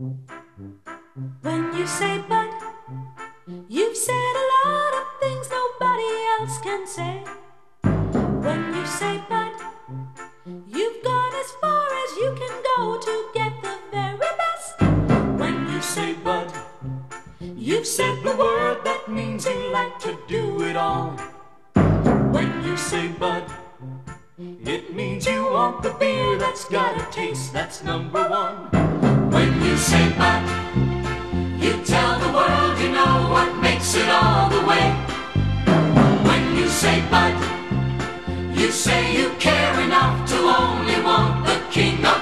When you say but, you've said a lot of things nobody else can say. When you say but, you've gone as far as you can go to get the very best. When you say but, you've said the word that means you like to do it all. When you say but, it means you want the beer that's got a taste that's number one. When you say but, you tell the world you know what makes it all the way. When you say but, you say you care enough to only want the king of